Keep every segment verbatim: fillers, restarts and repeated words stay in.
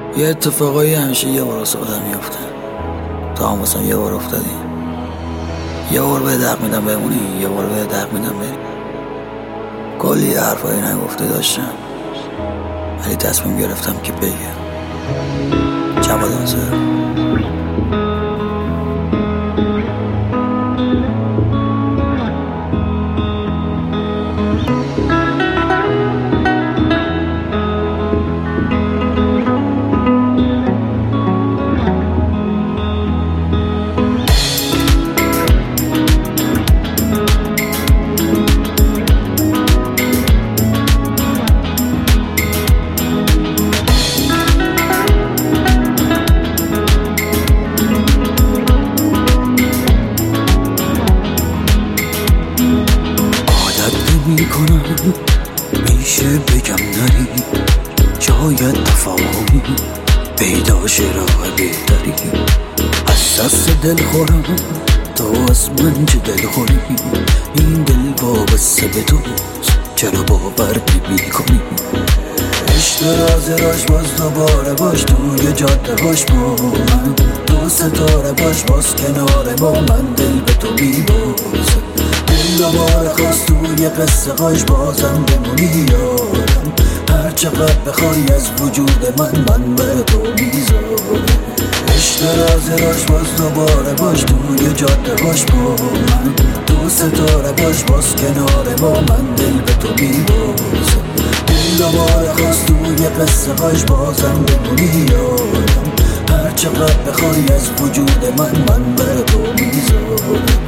یه اتفاقایی همیشه یه بار واسه آدم میفته. تا هم واسه یه بار افتادی، یه بار به دق میدم بمونی، یه بار به دق میدم بری. کلی حرفایی نگفته داشتم ولی تصمیم گرفتم که بگم. جواد آذر. میکنم میشه بگم نری، شاید تفاهمی پیدا شه راه بهتری. از دست دل خورم تو از من چه دل خوری، این دل وابسته به توست چرا باور نمی کنی؟ عشق راز راش باز دوباره باش توی جاده باش با من، تو ستاره باش باز کنار با من، دل به تو میبازم. دل دوباره خواست توی قصه هاش بازم بمونی یارم، هر چقدر بخوای از وجود من من به تو میذارم. عشق راز راش باز دوباره باش توی جاده باش با من، تو ستاره باش باز کنار با من، دل به تو میبازم. دل دوباره خواست توی قصه هاش بازم بمونی یارم، هر چقدر بخوای از وجود من من به تو میذارم.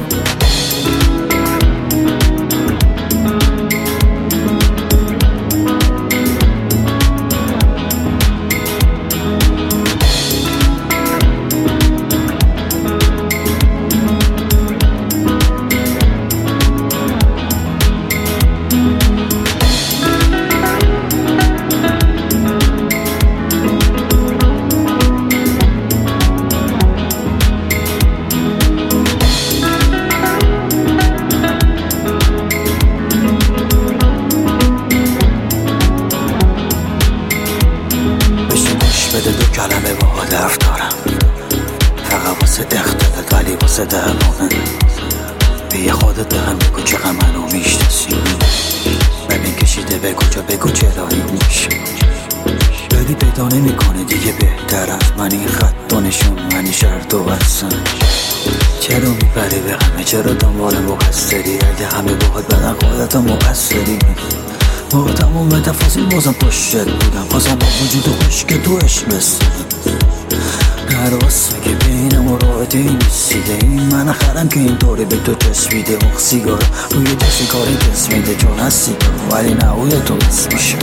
بده دو کلمه با حرف دارم، فقط واسه اختلال ولی واسه درمانه. بیا خودت به هم بگو چقدر منو میشناسی، ببین کشیده به کجا بگو چرا این میشه. ولی پیدا نمی کنه دیگه بهتر از من این خط و نشون، منی شرط و بستن. چرا میبری به همه، چرا دنبال مقصری؟ اگه همه باهات بدن خودت مقصری. با تمام تفاصیل بازم پشتت بودم، بازم با وجود خوش که تو عشق بستم. هر واسه که بینم و راحتی نیستیده، این من خرم که اینطوری به تو چسبیده. اون سیگار روی جسی کاری کس میده چون هستی تو، ولی نبود تو بس میشه،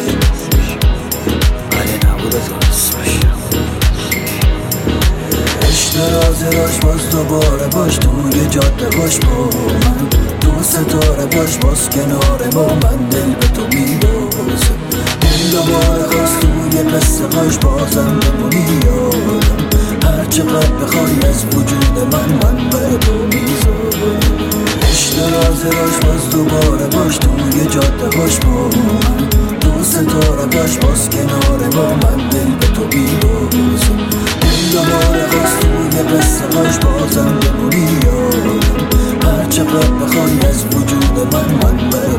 ولی نبود تو بس میشه. عشق راز راش باز دوباره باش توی جاده باش با من، تو ستاره باش باز کنار با من، دل به تو میبازم. دل دوباره خواست توی قصه هاش بازم بمونی یارم، هر چقدر بخوای از وجود من من به تو میذارم. عشق راز راش باز دوباره باش توی جاده باش با من، تو ستاره باش باز کنار با من، دل به تو میبازم. دل دوباره خواست توی قصه هاش بازم بمونی یارم، هر چقدر بخوای از وجود من من به